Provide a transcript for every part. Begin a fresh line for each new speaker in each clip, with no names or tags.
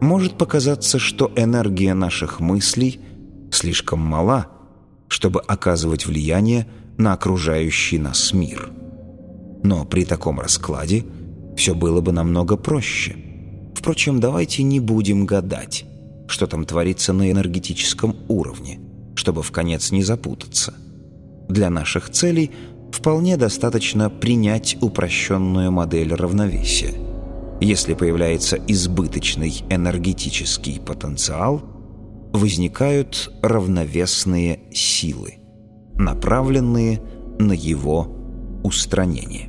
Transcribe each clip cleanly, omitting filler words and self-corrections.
Может показаться, что энергия наших мыслей слишком мала, чтобы оказывать влияние на окружающий нас мир. Но при таком раскладе все было бы намного проще. Впрочем, давайте не будем гадать, что там творится на энергетическом уровне, чтобы вконец не запутаться. Для наших целей вполне достаточно принять упрощенную модель равновесия. Если появляется избыточный энергетический потенциал, возникают равновесные силы, направленные на его устранение.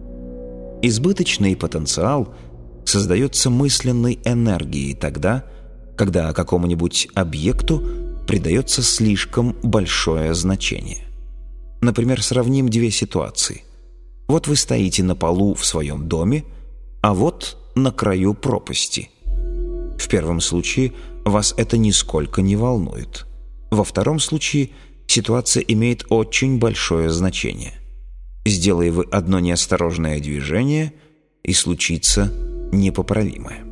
Избыточный потенциал создается мысленной энергией тогда, когда какому-нибудь объекту придается слишком большое значение. Например, сравним две ситуации. Вот вы стоите на полу в своем доме, а вот на краю пропасти. В первом случае вас это нисколько не волнует. Во втором случае ситуация имеет очень большое значение. Сделай вы одно неосторожное движение, и случится непоправимое.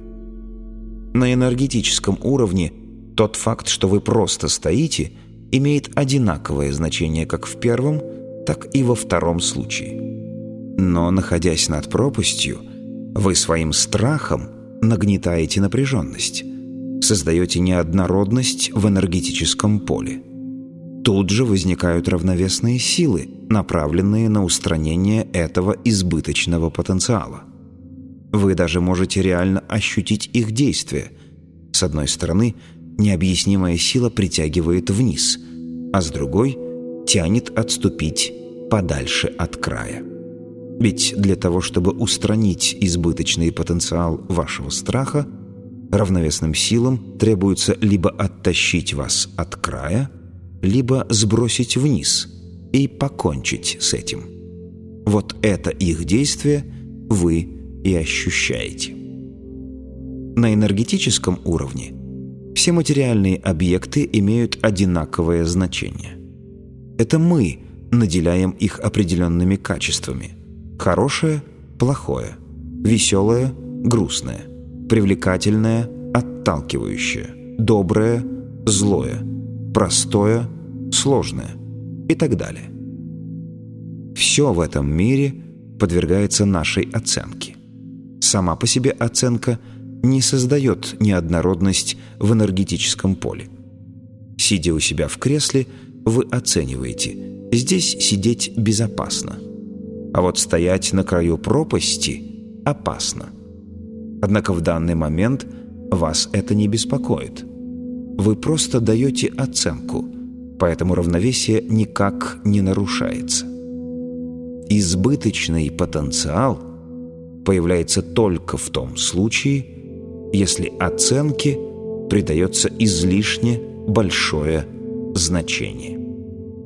На энергетическом уровне тот факт, что вы просто стоите, имеет одинаковое значение как в первом, так и во втором случае. Но, находясь над пропастью, вы своим страхом нагнетаете напряженность, создаете неоднородность в энергетическом поле. Тут же возникают равновесные силы, направленные на устранение этого избыточного потенциала. Вы даже можете реально ощутить их действие. С одной стороны, необъяснимая сила притягивает вниз, а с другой тянет отступить подальше от края. Ведь для того, чтобы устранить избыточный потенциал вашего страха, равновесным силам требуется либо оттащить вас от края, либо сбросить вниз и покончить с этим. Вот это их действие вы и ощущаете. На энергетическом уровне все материальные объекты имеют одинаковое значение. Это мы наделяем их определенными качествами: хорошее – плохое, веселое – грустное, привлекательное – отталкивающее, доброе – злое, простое – сложное и так далее. Все в этом мире подвергается нашей оценке. Сама по себе оценка не создает неоднородность в энергетическом поле. Сидя у себя в кресле, вы оцениваете: здесь сидеть безопасно, а вот стоять на краю пропасти опасно. Однако в данный момент вас это не беспокоит. Вы просто даете оценку, поэтому равновесие никак не нарушается. Избыточный потенциал появляется только в том случае, если оценке придается излишне большое значение.